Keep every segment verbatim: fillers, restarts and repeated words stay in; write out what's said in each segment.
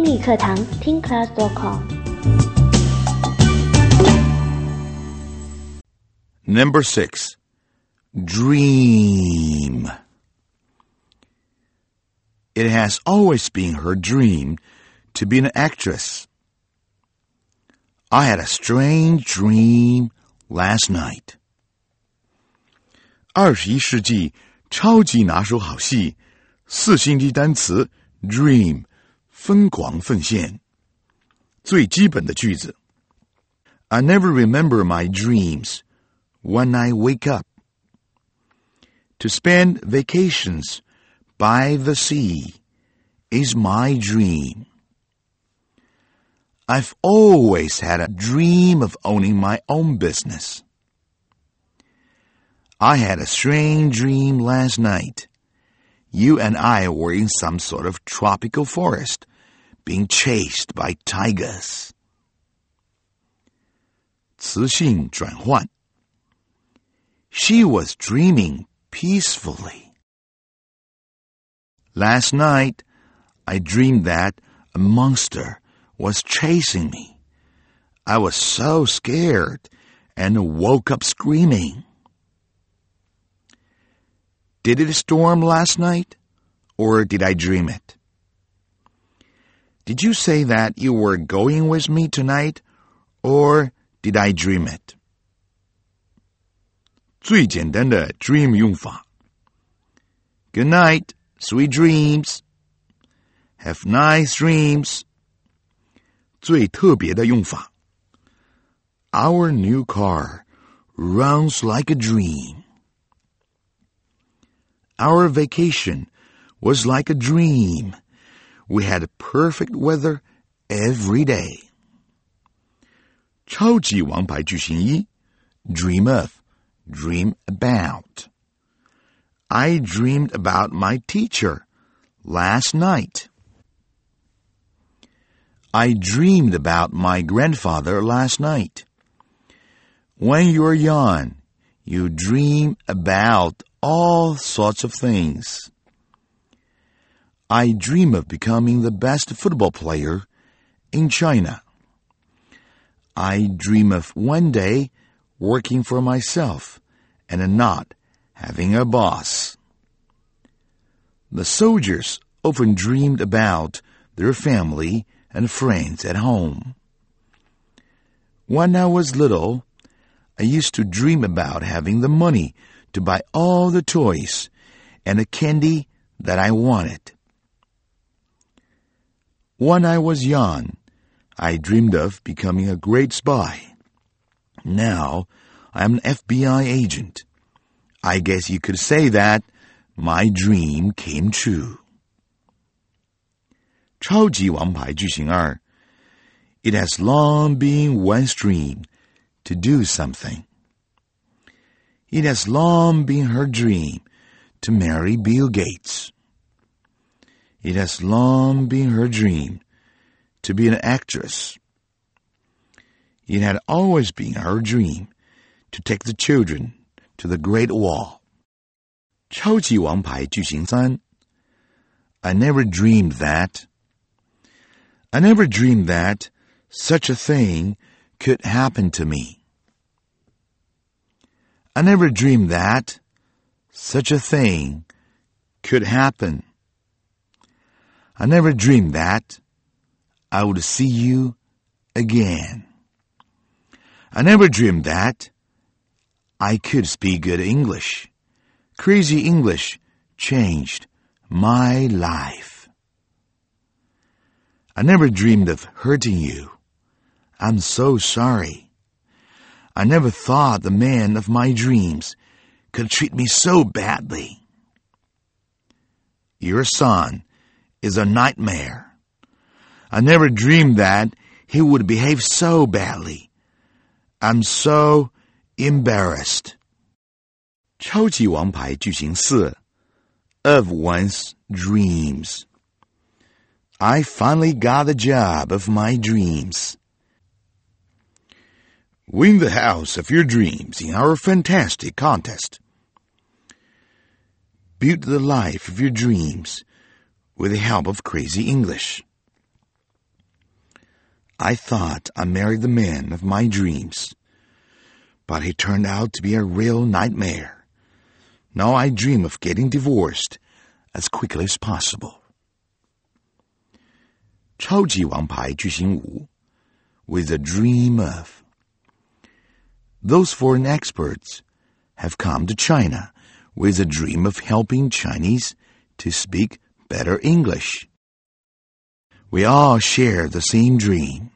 英语课堂听 class dot com。 Number six. Dream. It has always been her dream to be an actress. I had a strange dream last night. 二十一世纪超级拿手好戏，四星级单词 dream 疯狂奉献。最基本的句子 I never remember my dreams when I wake up. To spend vacations by the sea is my dream. I've always had a dream of owning my own business. I had a strange dream last night. You and I were in some sort of tropical forest, being chased by tigers. 词性转换 She was dreaming peacefully. Last night, I dreamed that a monster was chasing me. I was so scared and woke up screaming. Did it storm last night, or did I dream it? Did you say that you were going with me tonight, or did I dream it? 最简单的 dream 用法 Good night, sweet dreams. Have nice dreams. 最特别的用法 Our new car runs like a dream. Our vacation was like a dream. We had perfect weather every day. 超级王牌句型一 Dream of, dream about. I dreamed about my teacher last night. I dreamed about my grandfather last night. When you're young, you dream about all sorts of things. I dream of becoming the best football player in China. I dream of one day working for myself and not having a boss. The soldiers often dreamed about their family and friends at home. When I was little, I used to dream about having the money to buy all the toys and the candy that I wanted. When I was young, I dreamed of becoming a great spy. Now, I'm an F B I agent. I guess you could say that my dream came true. 超级王牌句型二 It has long been one's dream to do something. It has long been her dream to marry Bill Gates. It has long been her dream to be an actress. It had always been her dream to take the children to the Great Wall. 超级王牌句型三 I never dreamed that. I never dreamed that such a thing could happen to me. I never dreamed that such a thing could happen. I never dreamed that I would see you again. I never dreamed that I could speak good English. Crazy English changed my life. I never dreamed of hurting you. I'm so sorry. I never thought the man of my dreams could treat me so badly. Your son is a nightmare. I never dreamed that he would behave so badly. I'm so embarrassed. 超级王牌句型四 Of one's dreams. I finally got the job of my dreams. Win the house of your dreams in our fantastic contest. Build the life of your dreams with the help of Crazy English. I thought I married the man of my dreams, but he turned out to be a real nightmare. Now I dream of getting divorced as quickly as possible. 超级王牌巨星五 with a dream of. Those foreign experts have come to China with a dream of helping Chinese to speak better English. We all share the same dream.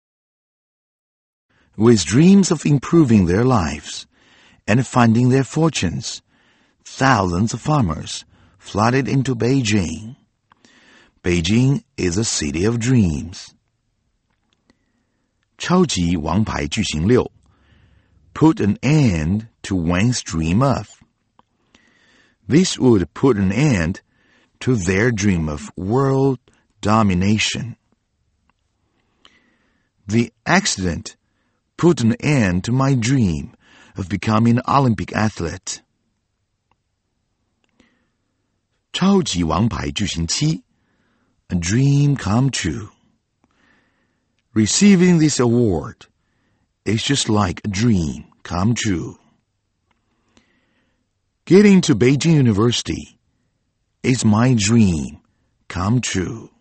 With dreams of improving their lives and finding their fortunes, thousands of farmers flooded into Beijing. Beijing is a city of dreams. 超级王牌巨星六 put an end to Wang's dream of. This would put an end to their dream of world domination. The accident put an end to my dream of becoming an Olympic athlete. 超级王牌巨星七 A dream come true. Receiving this award is just like a dream come true. Getting to Beijing University is my dream come true.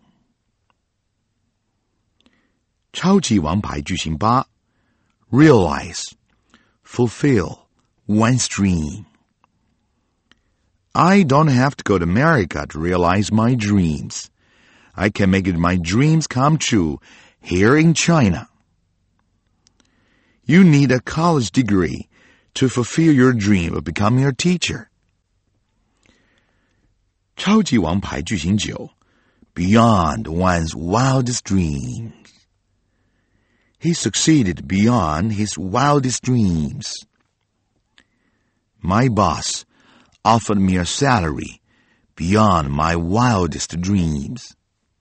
超级王牌巨星八 Realize, fulfill one's dream. I don't have to go to America to realize my dreams. I can make it my dreams come true here in China. You need a college degree to fulfill your dream of becoming a teacher. 超级王牌巨星九 Beyond one's wildest dreams. He succeeded beyond his wildest dreams. My boss offered me a salary beyond my wildest dreams.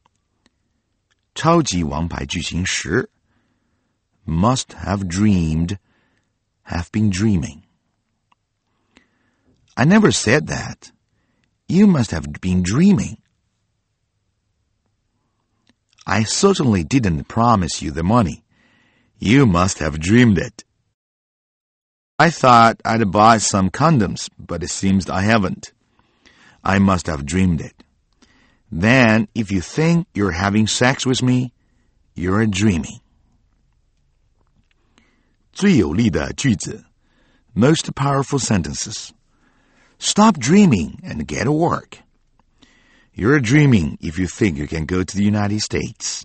超级王牌巨星十 Must have dreamed, have been dreaming. I never said that. You must have been dreaming. I certainly didn't promise you the money. You must have dreamed it. I thought I'd buy some condoms, but it seems I haven't. I must have dreamed it. Then, if you think you're having sex with me, you're dreaming. 最有力的句子 Most powerful sentences. Stop dreaming and get to work. You're dreaming if you think you can go to the United States.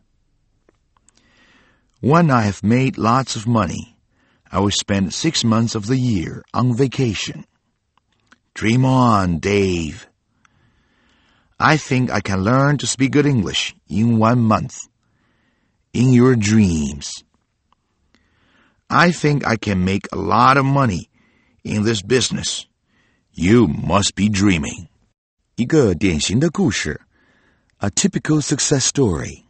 When I have made lots of money, I will spend six months of the year on vacation. Dream on, Dave. I think I can learn to speak good English in one month. In your dreams. I think I can make a lot of money in this business. You must be dreaming. 一个典型的故事 A typical success story.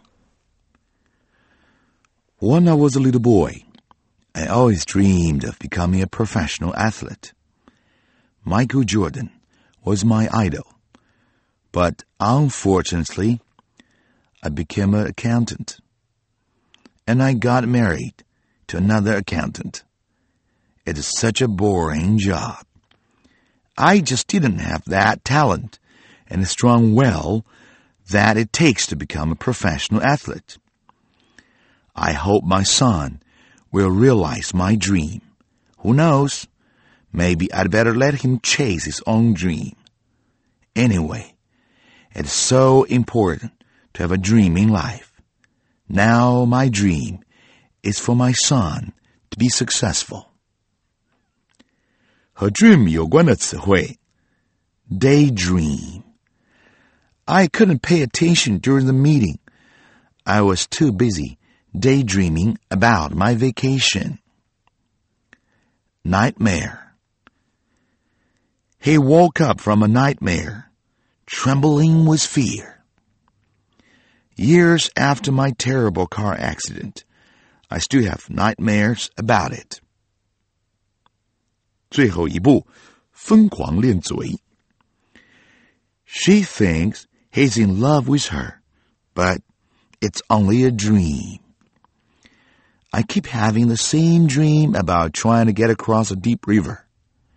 When I was a little boy, I always dreamed of becoming a professional athlete. Michael Jordan was my idol. But unfortunately, I became an accountant. And I got married to another accountant. It is such a boring job. I just didn't have that talent and strong will that it takes to become a professional athlete. I hope my son will realize my dream. Who knows? Maybe I'd better let him chase his own dream. Anyway, it's so important to have a dream in life. Now my dream is for my son to be successful. 和 dream 有关的词汇 Daydream. I couldn't pay attention during the meeting. I was too busy daydreaming about my vacation. Nightmare. He woke up from a nightmare, trembling with fear. Years after my terrible car accident, I still have nightmares about it. 最后一步，疯狂练嘴。She thinks he's in love with her, but it's only a dream. I keep having the same dream about trying to get across a deep river.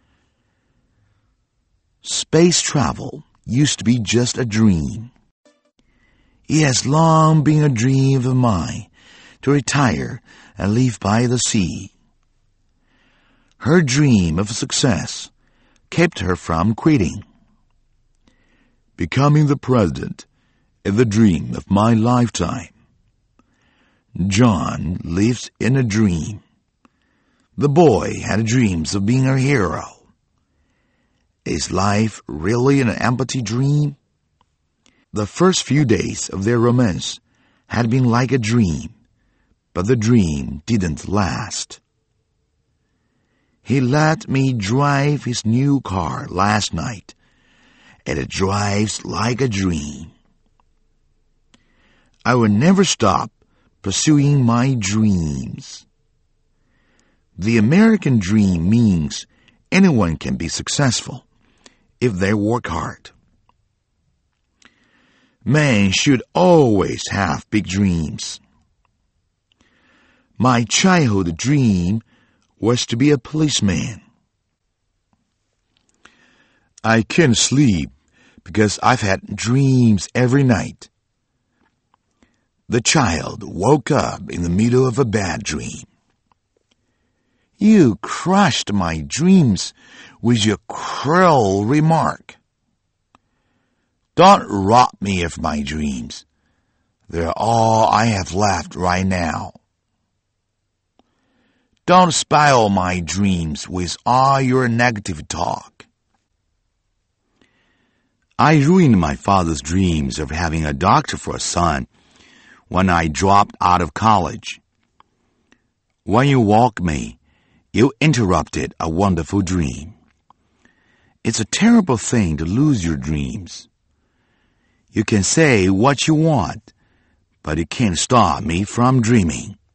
Space travel used to be just a dream. It has long been a dream of mine to retire and live by the sea. Her dream of success kept her from quitting. Becoming the president is the dream of my lifetime. John lives in a dream. The boy had dreams of being a hero. Is life really an empty dream? The first few days of their romance had been like a dream, but the dream didn't last. He let me drive his new car last night, and it drives like a dream. I will never stop pursuing my dreams. The American dream means anyone can be successful if they work hard. Men should always have big dreams. My childhood dream was to be a policeman. I can't sleep because I've had dreams every night. The child woke up in the middle of a bad dream. You crushed my dreams with your cruel remark. Don't rob me of my dreams. They're all I have left right now. Don't spoil my dreams with all your negative talk. I ruined my father's dreams of having a doctor for a son when I dropped out of college. When you woke me, you interrupted a wonderful dream. It's a terrible thing to lose your dreams. You can say what you want, but it can't stop me from dreaming.